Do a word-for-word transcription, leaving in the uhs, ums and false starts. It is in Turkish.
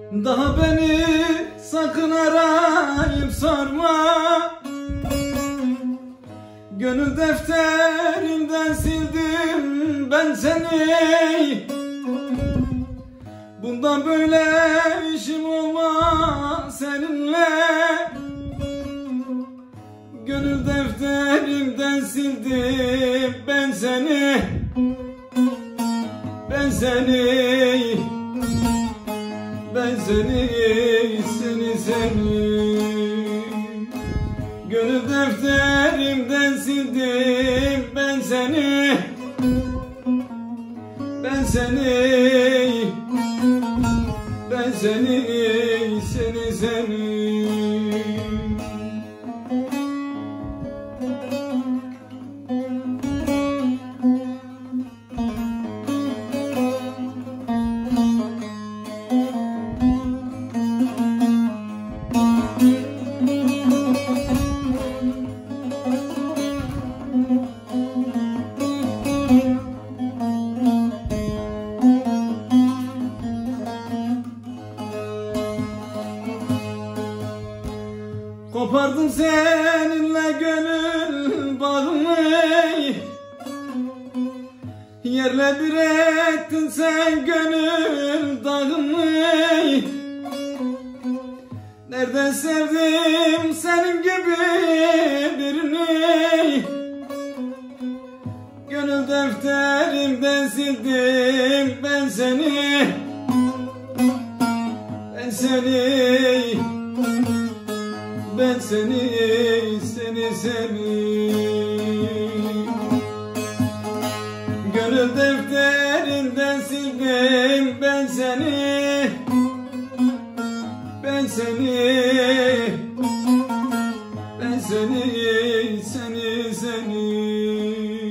Daha beni sakın arayıp sorma. Gönül defterimden sildim ben seni. Bundan böyle işim olmaz seninle. Gönül defterimden sildim ben seni. Ben seni, ben seni, seni, seni. Gönül defterimden sildim ben seni. Ben seni, ben seni, seni, seni. Kopardım seninle gönül bağımı, yerle bir ettin sen gönül dağımı. Nereden sevdim senin gibi birini? Gönül defterimden sildim ben seni. Ben seni, ben seni, seni, seni. Gönül defterinden sildim ben seni. Ben seni, ben seni, seni, seni.